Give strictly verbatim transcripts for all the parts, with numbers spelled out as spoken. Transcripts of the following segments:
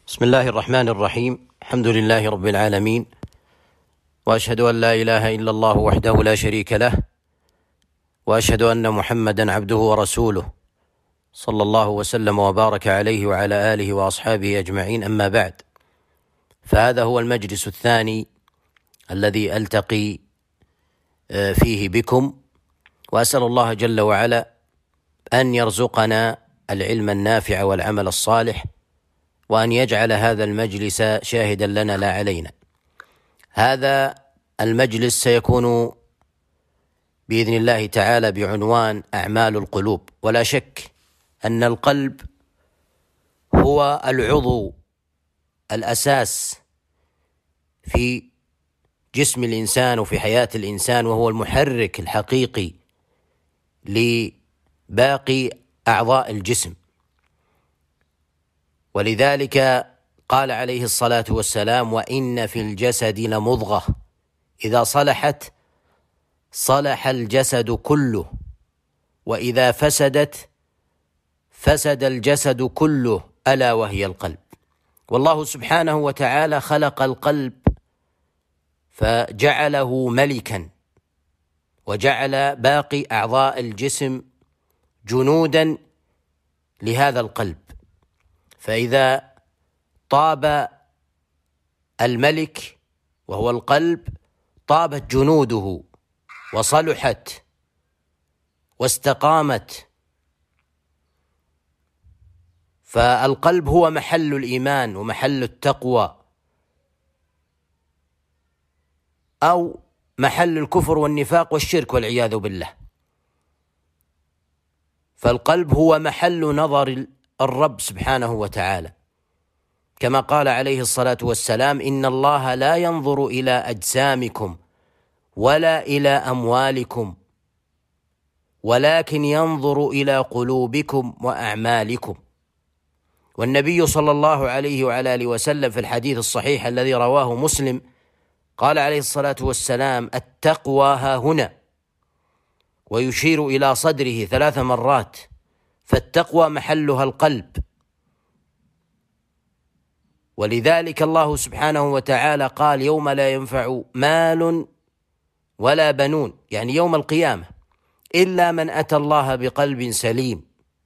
بسم الله الرحمن الرحيم. الحمد لله رب العالمين، وأشهد أن لا إله إلا الله وحده لا شريك له، وأشهد أن محمدا عبده ورسوله صلى الله وسلم وبارك عليه وعلى آله وأصحابه أجمعين. أما بعد، فهذا هو المجلس الثاني الذي ألتقي فيه بكم، وأسأل الله جل وعلا أن يرزقنا العلم النافع والعمل الصالح، وأن يجعل هذا المجلس شاهدا لنا لا علينا. هذا المجلس سيكون بإذن الله تعالى بعنوان أعمال القلوب. ولا شك أن القلب هو العضو الأساس في جسم الإنسان وفي حياة الإنسان، وهو المحرك الحقيقي لباقي أعضاء الجسم. ولذلك قال عليه الصلاة والسلام: وإن في الجسد لمضغة إذا صلحت صلح الجسد كله، وإذا فسدت فسد الجسد كله، ألا وهي القلب. والله سبحانه وتعالى خلق القلب فجعله ملكا، وجعل باقي أعضاء الجسم جنودا لهذا القلب. فإذا طاب الملك وهو القلب طابت جنوده وصلحت واستقامت. فالقلب هو محل الإيمان ومحل التقوى، أو محل الكفر والنفاق والشرك والعياذ بالله. فالقلب هو محل نظر الرب سبحانه وتعالى، كما قال عليه الصلاة والسلام: إن الله لا ينظر إلى أجسامكم ولا إلى أموالكم ولكن ينظر إلى قلوبكم وأعمالكم. والنبي صلى الله عليه وعلى آله وسلم في الحديث الصحيح الذي رواه مسلم قال عليه الصلاة والسلام: التقوى ها هنا، ويشير إلى صدره ثلاث مرات. فالتقوى محلها القلب. ولذلك الله سبحانه وتعالى قال: يوم لا ينفع مال ولا بنون، يعني يوم القيامة، إلا من أتى الله بقلب سليم.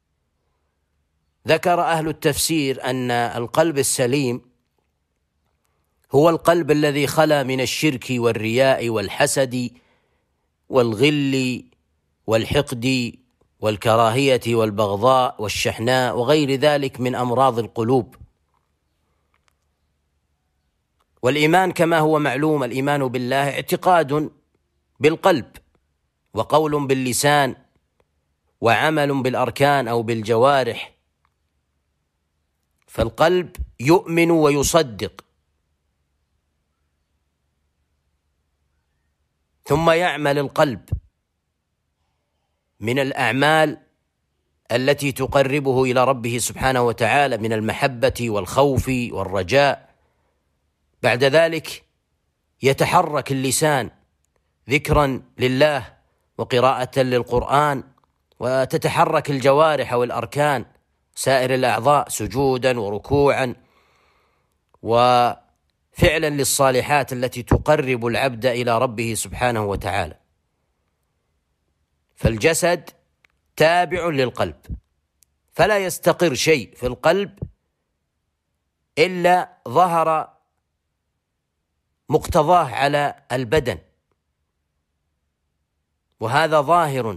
ذكر أهل التفسير أن القلب السليم هو القلب الذي خلا من الشرك والرياء والحسد والغل والحقد والكراهية والبغضاء والشحناء وغير ذلك من أمراض القلوب. والإيمان كما هو معلوم، الإيمان بالله اعتقاد بالقلب وقول باللسان وعمل بالأركان أو بالجوارح. فالقلب يؤمن ويصدق، ثم يعمل القلب من الأعمال التي تقربه إلى ربه سبحانه وتعالى من المحبة والخوف والرجاء. بعد ذلك يتحرك اللسان ذكرا لله وقراءة للقرآن، وتتحرك الجوارح والأركان سائر الأعضاء سجودا وركوعا وفعلا للصالحات التي تقرب العبد إلى ربه سبحانه وتعالى. فالجسد تابع للقلب، فلا يستقر شيء في القلب إلا ظهر مقتضاه على البدن، وهذا ظاهر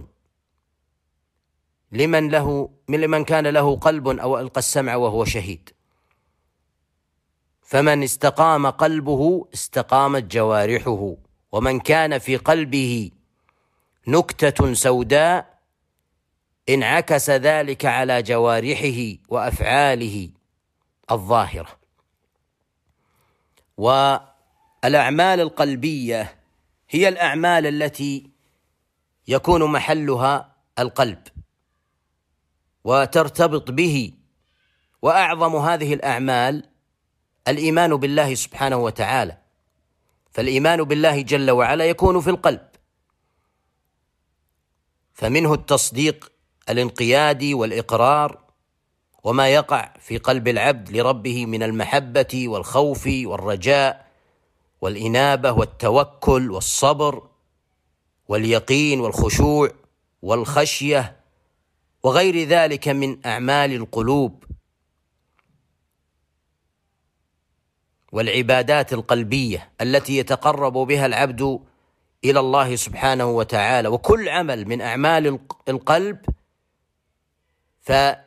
لمن له من لمن كان له قلب أو ألقى السمع وهو شهيد. فمن استقام قلبه استقامت جوارحه، ومن كان في قلبه نكتة سوداء انعكس ذلك على جوارحه وأفعاله الظاهرة. والأعمال القلبية هي الأعمال التي يكون محلها القلب وترتبط به. وأعظم هذه الأعمال الإيمان بالله سبحانه وتعالى، فالإيمان بالله جل وعلا يكون في القلب، فمنه التصديق الانقيادي والإقرار، وما يقع في قلب العبد لربه من المحبة والخوف والرجاء والإنابة والتوكل والصبر واليقين والخشوع والخشية وغير ذلك من أعمال القلوب والعبادات القلبية التي يتقرب بها العبد إلى الله سبحانه وتعالى. وكل عمل من أعمال القلب فإن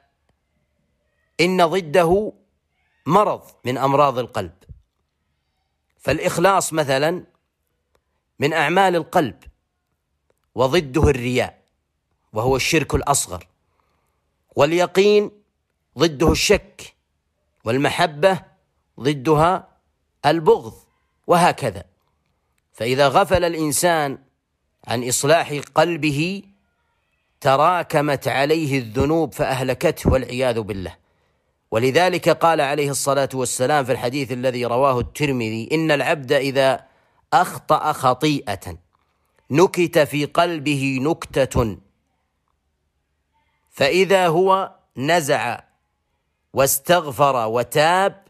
ضده مرض من أمراض القلب. فالإخلاص مثلا من أعمال القلب، وضده الرياء وهو الشرك الأصغر، واليقين ضده الشك، والمحبة ضدها البغض، وهكذا. فإذا غفل الإنسان عن إصلاح قلبه تراكمت عليه الذنوب فأهلكته والعياذ بالله. ولذلك قال عليه الصلاة والسلام في الحديث الذي رواه الترمذي: إن العبد إذا أخطأ خطيئة نكت في قلبه نكتة فإذا هو نزع واستغفر وتاب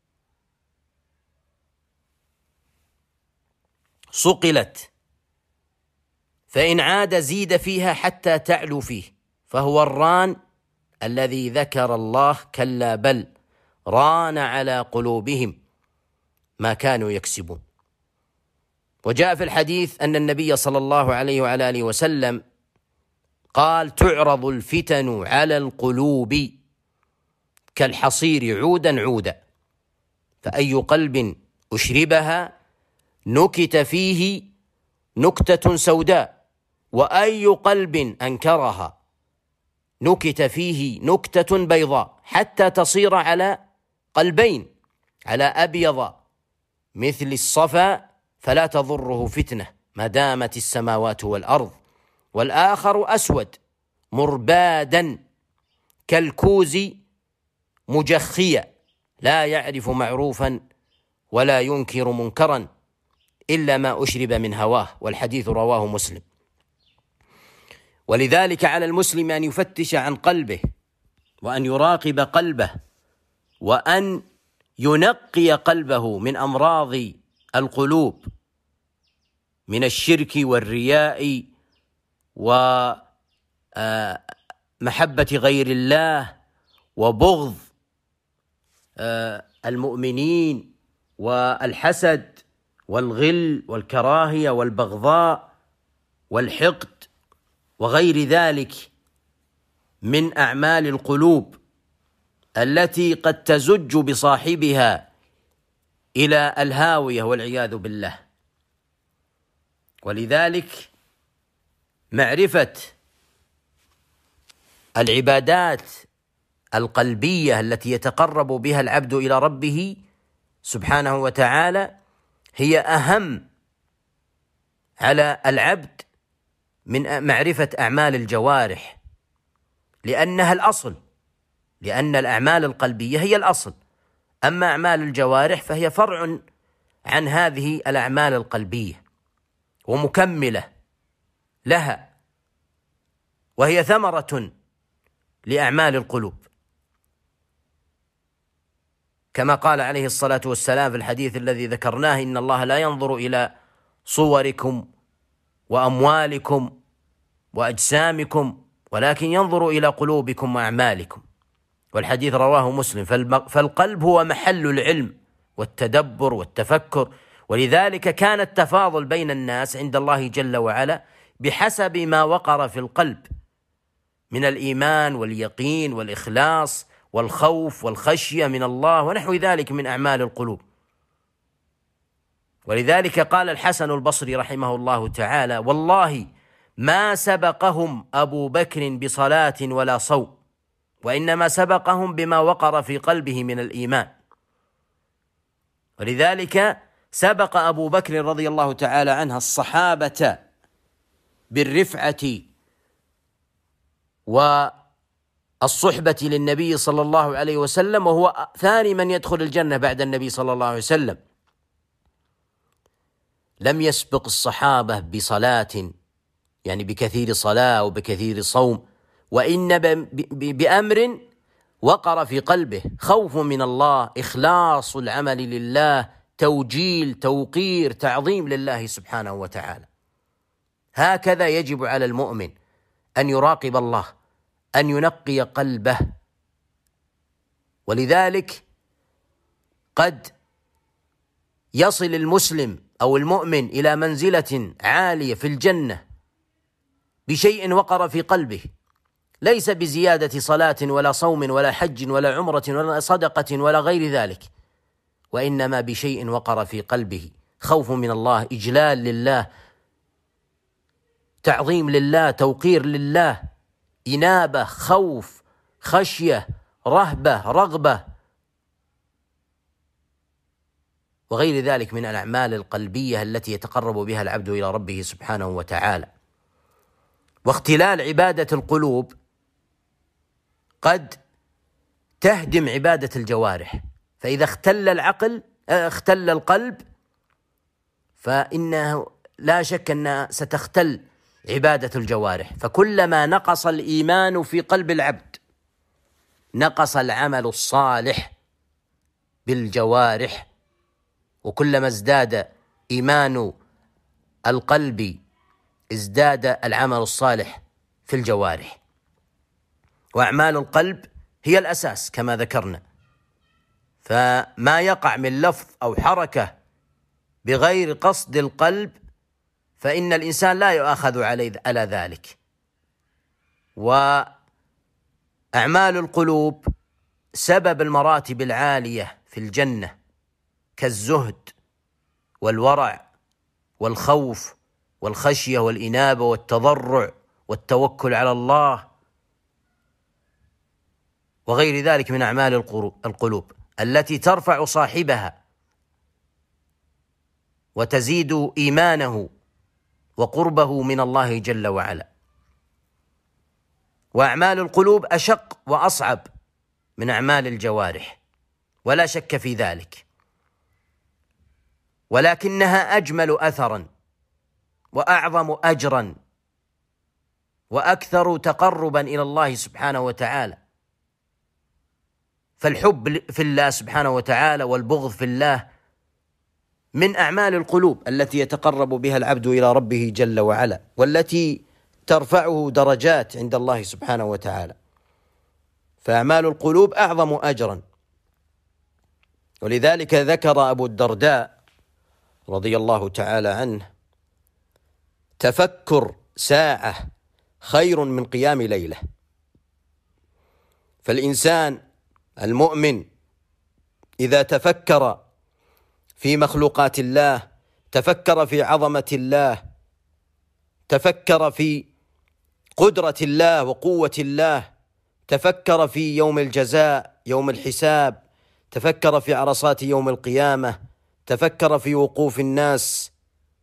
صقلت، فإن عاد زيد فيها حتى تعلو فيه، فهو الران الذي ذكر الله كلا بل ران على قلوبهم ما كانوا يكسبون. وجاء في الحديث أن النبي صلى الله عليه وعلى آله وسلم قال: تعرض الفتن على القلوب كالحصير عودا عودا، فأي قلب أشربها نكت فيه نكتة سوداء، وأي قلب أنكرها نكت فيه نكتة بيضاء، حتى تصير على قلبين، على أبيض مثل الصفا فلا تضره فتنة ما دامت السماوات والأرض، والآخر أسود مربادا كالكوز مجخيا لا يعرف معروفا ولا ينكر منكرا إلا ما أشرب من هواه، والحديث رواه مسلم. ولذلك على المسلم أن يفتش عن قلبه، وأن يراقب قلبه، وأن ينقي قلبه من أمراض القلوب، من الشرك والرياء ومحبة غير الله وبغض المؤمنين والحسد والغل والكراهية والبغضاء والحقد وغير ذلك من أعمال القلوب التي قد تزج بصاحبها إلى الهاوية والعياذ بالله. ولذلك معرفة العبادات القلبية التي يتقرب بها العبد إلى ربه سبحانه وتعالى هي أهم على العبد من معرفة أعمال الجوارح، لأنها الأصل، لأن الأعمال القلبية هي الأصل، أما أعمال الجوارح فهي فرع عن هذه الأعمال القلبية ومكملة لها، وهي ثمرة لأعمال القلوب، كما قال عليه الصلاة والسلام في الحديث الذي ذكرناه: إن الله لا ينظر إلى صوركم وأموالكم وأجسامكم ولكن ينظر إلى قلوبكم وأعمالكم، والحديث رواه مسلم. فالقلب هو محل العلم والتدبر والتفكر، ولذلك كان التفاضل بين الناس عند الله جل وعلا بحسب ما وقر في القلب من الإيمان واليقين والإخلاص والخوف والخشية من الله ونحو ذلك من أعمال القلوب. ولذلك قال الحسن البصري رحمه الله تعالى: والله ما سبقهم أبو بكر بصلاة ولا صوم، وإنما سبقهم بما وقر في قلبه من الإيمان. ولذلك سبق أبو بكر رضي الله تعالى عنه الصحابة بالرفعة والصحبة للنبي صلى الله عليه وسلم، وهو ثاني من يدخل الجنة بعد النبي صلى الله عليه وسلم. لم يسبق الصحابة بصلاة، يعني بكثير صلاة وبكثير صوم، وإن بأمر وقر في قلبه خوف من الله، إخلاص العمل لله، توجيل، توقير، تعظيم لله سبحانه وتعالى. هكذا يجب على المؤمن أن يراقب الله، أن ينقي قلبه. ولذلك قد يصل المسلم أو المؤمن إلى منزلة عالية في الجنة بشيء وقر في قلبه، ليس بزيادة صلاة ولا صوم ولا حج ولا عمرة ولا صدقة ولا غير ذلك، وإنما بشيء وقر في قلبه، خوف من الله، إجلال لله، تعظيم لله، توقير لله، إنابة، خوف، خشية، رهبة، رغبة، وغير ذلك من الأعمال القلبية التي يتقرب بها العبد إلى ربه سبحانه وتعالى. واختلال عبادة القلوب قد تهدم عبادة الجوارح، فإذا اختل العقل اختل القلب فإنه لا شك أنها ستختل عبادة الجوارح. فكلما نقص الإيمان في قلب العبد نقص العمل الصالح بالجوارح، وكلما ازداد إيمان القلب ازداد العمل الصالح في الجوارح. وأعمال القلب هي الأساس كما ذكرنا، فما يقع من لفظ أو حركة بغير قصد القلب فإن الإنسان لا يؤاخذ على ذلك. وأعمال القلوب سبب المراتب العالية في الجنة كالزهد والورع والخوف والخشية والإنابة والتضرع والتوكل على الله وغير ذلك من أعمال القلوب التي ترفع صاحبها وتزيد إيمانه وقربه من الله جل وعلا. وأعمال القلوب أشق وأصعب من أعمال الجوارح ولا شك في ذلك، ولكنها أجمل أثرا وأعظم أجرا وأكثر تقربا إلى الله سبحانه وتعالى. فالحب في الله سبحانه وتعالى والبغض في الله من أعمال القلوب التي يتقرب بها العبد إلى ربه جل وعلا، والتي ترفعه درجات عند الله سبحانه وتعالى. فأعمال القلوب أعظم أجرا. ولذلك ذكر أبو الدرداء رضي الله تعالى عنه: تفكر ساعة خير من قيام ليلة. فالإنسان المؤمن إذا تفكر في مخلوقات الله، تفكر في عظمة الله، تفكر في قدرة الله وقوة الله، تفكر في يوم الجزاء، يوم الحساب، تفكر في عرصات يوم القيامة، تفكر في وقوف الناس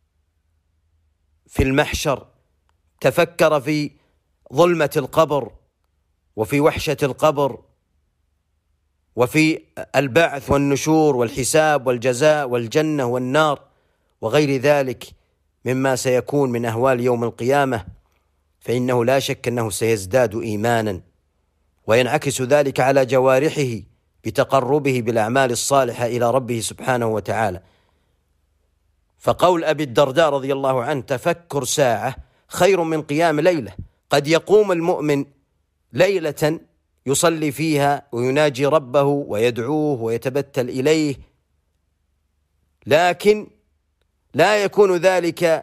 في المحشر، تفكر في ظلمة القبر وفي وحشة القبر وفي البعث والنشور والحساب والجزاء والجنة والنار وغير ذلك مما سيكون من أهوال يوم القيامة، فإنه لا شك أنه سيزداد إيمانا، وينعكس ذلك على جوارحه بتقربه بالأعمال الصالحة إلى ربه سبحانه وتعالى. فقول أبي الدرداء رضي الله عنه: تفكر ساعة خير من قيام ليلة. قد يقوم المؤمن ليلة يصلي فيها ويناجي ربه ويدعوه ويتبتل إليه، لكن لا يكون ذلك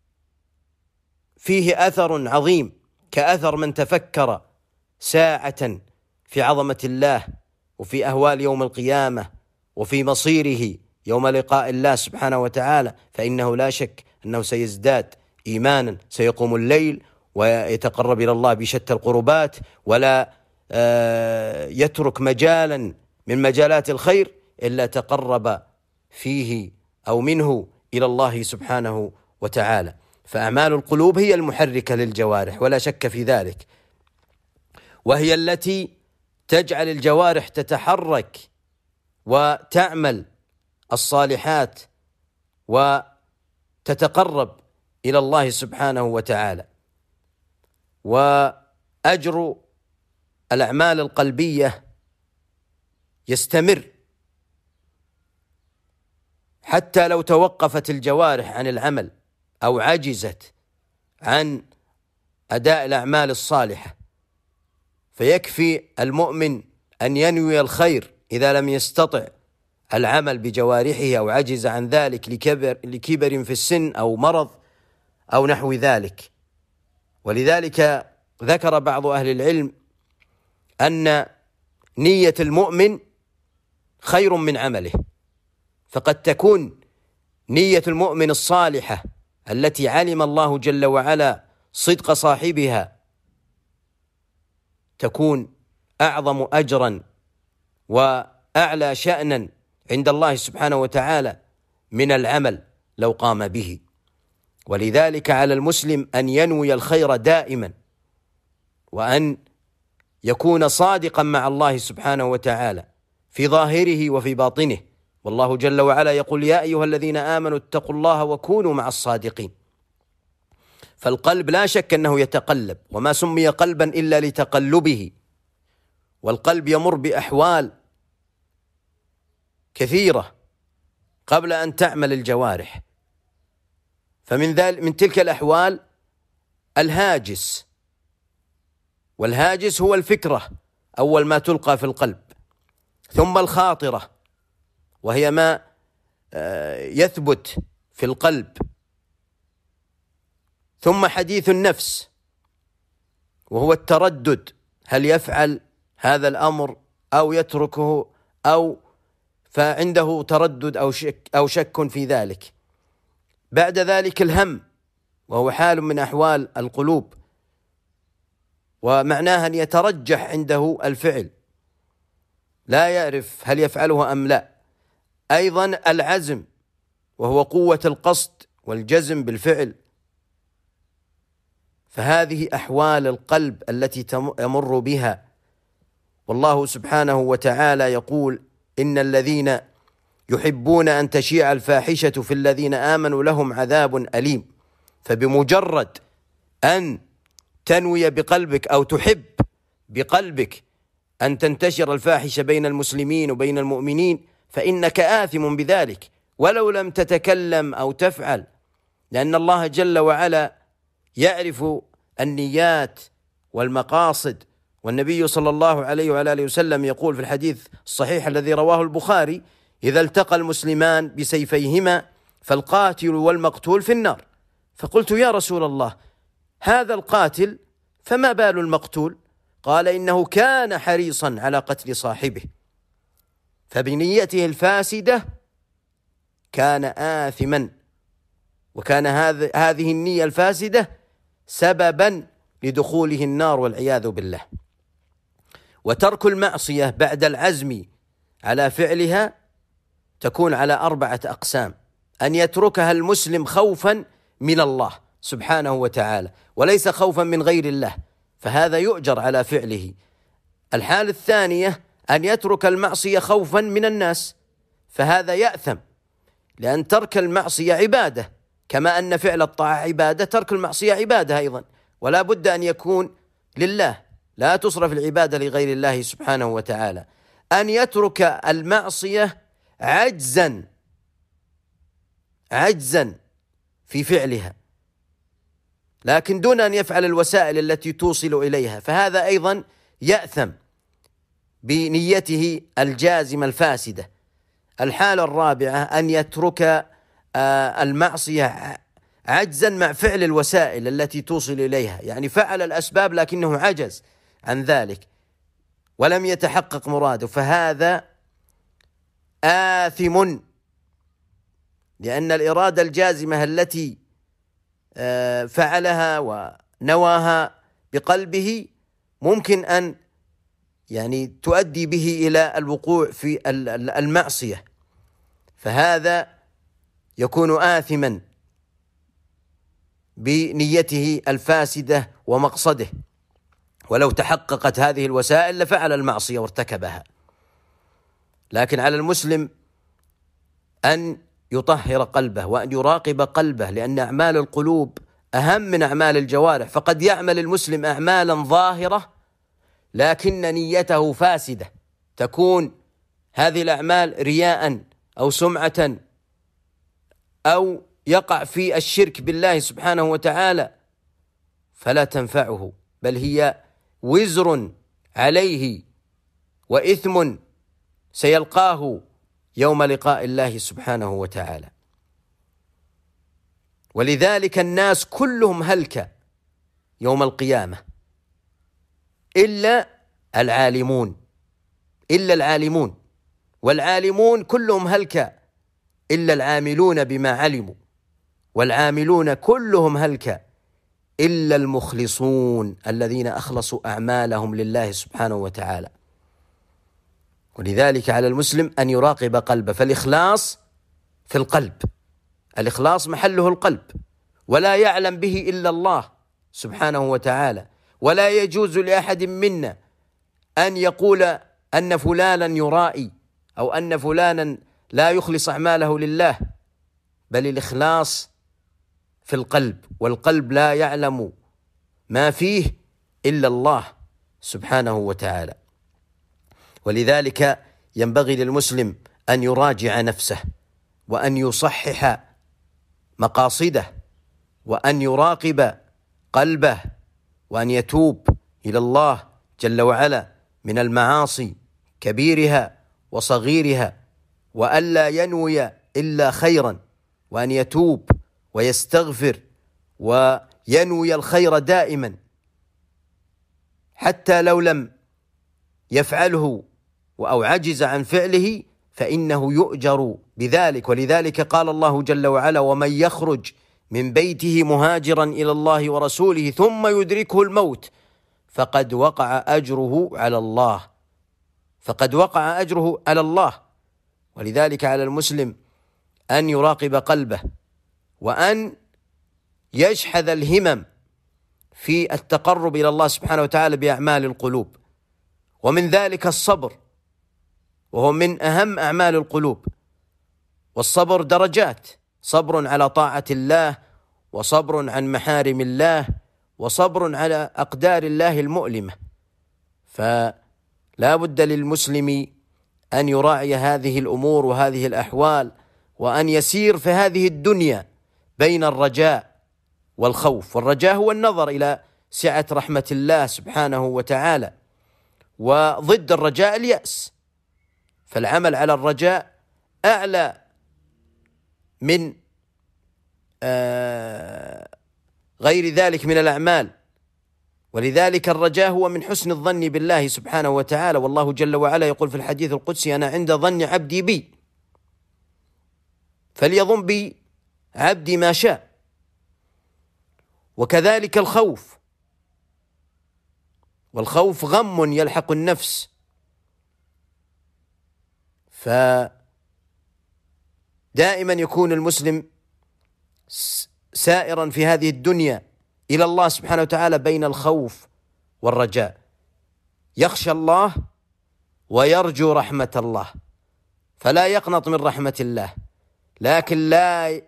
فيه أثر عظيم كأثر من تفكر ساعة في عظمة الله وفي أهوال يوم القيامة وفي مصيره يوم لقاء الله سبحانه وتعالى، فإنه لا شك أنه سيزداد إيمانا، سيقوم الليل ويتقرب إلى الله بشتى القربات، ولا يترك مجالا من مجالات الخير إلا تقرب فيه أو منه إلى الله سبحانه وتعالى. فأعمال القلوب هي المحركة للجوارح ولا شك في ذلك، وهي التي تجعل الجوارح تتحرك وتعمل الصالحات وتتقرب إلى الله سبحانه وتعالى. وأجر الأعمال القلبية يستمر حتى لو توقفت الجوارح عن العمل أو عجزت عن أداء الأعمال الصالحة، فيكفي المؤمن أن ينوي الخير إذا لم يستطع العمل بجوارحه أو عجز عن ذلك لكبر, لكبر في السن أو مرض أو نحو ذلك. ولذلك ذكر بعض أهل العلم أن نية المؤمن خير من عمله، فقد تكون نية المؤمن الصالحة التي علم الله جل وعلا صدق صاحبها تكون أعظم أجرا وأعلى شأنا عند الله سبحانه وتعالى من العمل لو قام به. ولذلك على المسلم أن ينوي الخير دائما، وأن يكون صادقا مع الله سبحانه وتعالى في ظاهره وفي باطنه. والله جل وعلا يقول: يا أيها الذين آمنوا اتقوا الله وكونوا مع الصادقين. فالقلب لا شك أنه يتقلب، وما سمي قلبا إلا لتقلبه، والقلب يمر بأحوال كثيرة قبل أن تعمل الجوارح. فمن ذلك من تلك الأحوال الهاجس، والهاجس هو الفكرة أول ما تلقى في القلب، ثم الخاطرة وهي ما يثبت في القلب، ثم حديث النفس وهو التردد، هل يفعل هذا الأمر أو يتركه، أو فعنده تردد أو شك, أو شك في ذلك. بعد ذلك الهم، وهو حال من أحوال القلوب، ومعناها أن يترجح عنده الفعل، لا يعرف هل يفعله أم لا. أيضا العزم، وهو قوة القصد والجزم بالفعل. فهذه أحوال القلب التي يمر بها. والله سبحانه وتعالى يقول: إن الذين يحبون أن تشيع الفاحشة في الذين آمنوا لهم عذاب أليم. فبمجرد أن تنوي بقلبك أو تحب بقلبك أن تنتشر الفاحشة بين المسلمين وبين المؤمنين، فإنك آثم بذلك ولو لم تتكلم أو تفعل، لأن الله جل وعلا يعرف النيات والمقاصد. والنبي صلى الله عليه وعلى آله وسلم يقول في الحديث الصحيح الذي رواه البخاري: إذا التقى المسلمان بسيفيهما فالقاتل والمقتول في النار. فقلت: يا رسول الله، هذا القاتل فما بال المقتول؟ قال: إنه كان حريصا على قتل صاحبه، فبنيته الفاسدة كان آثما، وكان هذه النية الفاسدة سببا لدخوله النار والعياذ بالله. وترك المعصية بعد العزم على فعلها تكون على أربعة أقسام: أن يتركها المسلم خوفا من الله سبحانه وتعالى، وليس خوفا من غير الله، فهذا يؤجر على فعله. الحالة الثانية أن يترك المعصية خوفا من الناس، فهذا يأثم، لأن ترك المعصية عبادة، كما أن فعل الطاعة عبادة، ترك المعصية عبادة أيضا، ولا بد أن يكون لله، لا تصرف العبادة لغير الله سبحانه وتعالى. أن يترك المعصية عجزا عجزا في فعلها، لكن دون أن يفعل الوسائل التي توصل إليها، فهذا أيضا يأثم بنيته الجازمة الفاسدة. الحالة الرابعة أن يترك المعصية عجزا مع فعل الوسائل التي توصل إليها، يعني فعل الأسباب لكنه عجز عن ذلك ولم يتحقق مراده، فهذا آثم، لأن الإرادة الجازمة التي فعلها ونواها بقلبه ممكن أن يعني تؤدي به إلى الوقوع في المعصية، فهذا يكون آثما بنيته الفاسدة ومقصده، ولو تحققت هذه الوسائل لفعل المعصية وارتكبها. لكن على المسلم أن يطهر قلبه وأن يراقب قلبه، لأن أعمال القلوب أهم من أعمال الجوارح. فقد يعمل المسلم أعمالا ظاهرة لكن نيته فاسدة، تكون هذه الأعمال رياء أو سمعة أو يقع في الشرك بالله سبحانه وتعالى فلا تنفعه، بل هي وزر عليه وإثم سيلقاه يوم لقاء الله سبحانه وتعالى. ولذلك الناس كلهم هلك يوم القيامة إلا العالمون، إلا العالمون، والعالمون كلهم هلك إلا العاملون بما علموا، والعاملون كلهم هلك إلا المخلصون الذين أخلصوا أعمالهم لله سبحانه وتعالى. ولذلك على المسلم أن يراقب قلبه، فالإخلاص في القلب، الإخلاص محله القلب، ولا يعلم به إلا الله سبحانه وتعالى. ولا يجوز لأحد منا أن يقول أن فلانا يرائي أو أن فلانا لا يخلص أعماله لله، بل الإخلاص في القلب، والقلب لا يعلم ما فيه إلا الله سبحانه وتعالى. ولذلك ينبغي للمسلم أن يراجع نفسه، وأن يصحح مقاصده، وأن يراقب قلبه، وأن يتوب إلى الله جل وعلا من المعاصي كبيرها وصغيرها، وألا ينوي إلا خيرا، وأن يتوب ويستغفر وينوي الخير دائما، حتى لو لم يفعله أو عجز عن فعله فإنه يؤجر بذلك. ولذلك قال الله جل وعلا: ومن يخرج من بيته مهاجرا إلى الله ورسوله ثم يدركه الموت فقد وقع أجره على الله، فقد وقع أجره على الله. ولذلك على المسلم أن يراقب قلبه، وأن يشحذ الهمم في التقرب إلى الله سبحانه وتعالى بأعمال القلوب، ومن ذلك الصبر، وهو من أهم أعمال القلوب. والصبر درجات: صبر على طاعة الله، وصبر عن محارم الله، وصبر على أقدار الله المؤلمة. فلا بد للمسلم أن يراعي هذه الأمور وهذه الأحوال، وأن يسير في هذه الدنيا بين الرجاء والخوف. والرجاء هو النظر إلى سعة رحمة الله سبحانه وتعالى، وضد الرجاء اليأس. فالعمل على الرجاء أعلى من آه غير ذلك من الأعمال. ولذلك الرجاء هو من حسن الظن بالله سبحانه وتعالى. والله جل وعلا يقول في الحديث القدسي: أنا عند ظن عبدي بي فليظن بي عبدي ما شاء. وكذلك الخوف، والخوف غم يلحق النفس، فدائما يكون المسلم سائرا في هذه الدنيا إلى الله سبحانه وتعالى بين الخوف والرجاء، يخشى الله ويرجو رحمة الله، فلا يقنط من رحمة الله، لكن لا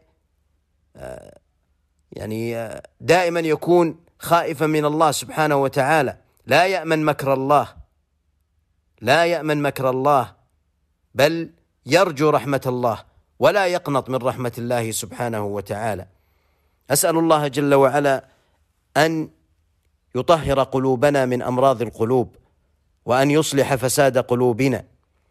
يعني دائما يكون خائفا من الله سبحانه وتعالى، لا يأمن مكر الله، لا يأمن مكر الله، بل يرجو رحمة الله ولا يقنط من رحمة الله سبحانه وتعالى. أسأل الله جل وعلا أن يطهر قلوبنا من أمراض القلوب، وأن يصلح فساد قلوبنا،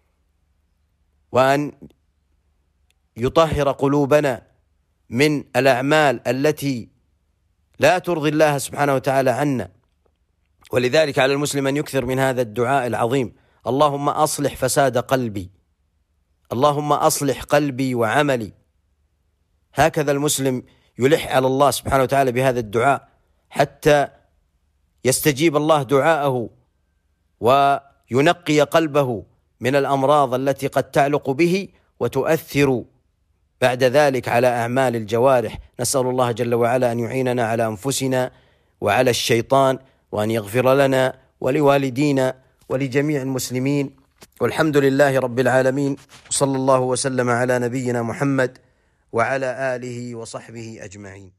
وأن يطهر قلوبنا من الأعمال التي لا ترضي الله سبحانه وتعالى عنا. ولذلك على المسلم أن يكثر من هذا الدعاء العظيم: اللهم أصلح فساد قلبي، اللهم أصلح قلبي وعملي. هكذا المسلم يلح على الله سبحانه وتعالى بهذا الدعاء حتى يستجيب الله دعاءه وينقي قلبه من الأمراض التي قد تعلق به وتؤثر بعد ذلك على أعمال الجوارح. نسأل الله جل وعلا أن يعيننا على أنفسنا وعلى الشيطان، وأن يغفر لنا ولوالدينا ولجميع المسلمين، والحمد لله رب العالمين. صلى الله وسلم على نبينا محمد وعلى آله وصحبه أجمعين.